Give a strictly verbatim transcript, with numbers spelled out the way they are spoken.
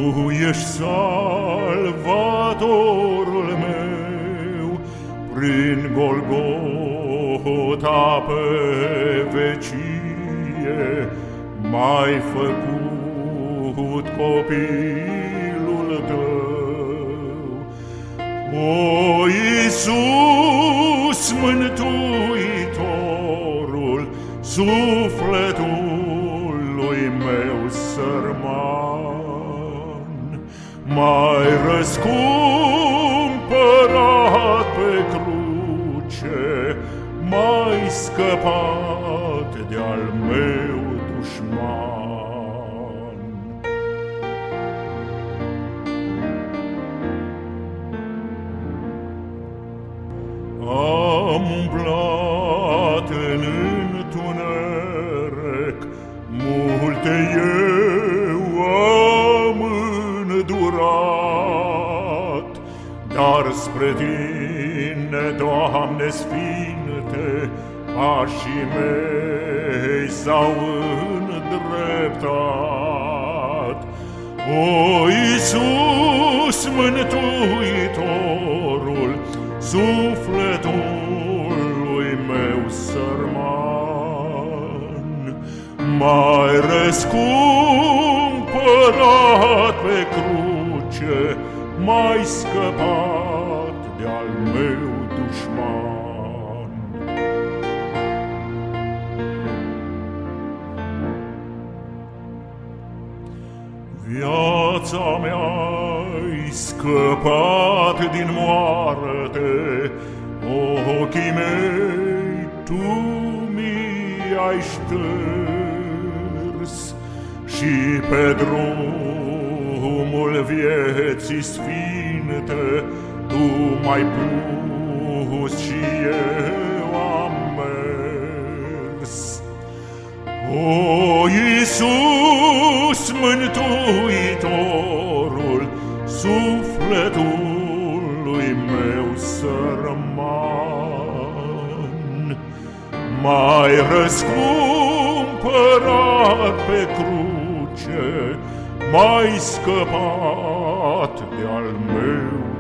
ești salvatorul meu, prin Golgota pe vecie m-ai făcut copilul tău. O Iisus Mântuitorul sufletului meu sărman, m-ai răscumpărat pe cruce, m-ai scăpat de-al meu dușman. Am umblat în întuneric, multe eu am îndurat, dar spre Tine, Doamne Sfinte, pașii mei s-au îndreptat. O Iisus Mântuitorul sufletului meu sărman, m-ai răscumpărat pe cruce, m-ai scăpat de-al meu dușman. Viața mea-ai scăpat din moarte, ochii mei Tu mi-ai șters, și pe drumul vieții sfinte Tu m-ai pus și eu am mers. O Iisus Mântuitorul sufletului meu sărman, m-ai răscumpărat pe cruce, m-ai scăpat de-al meu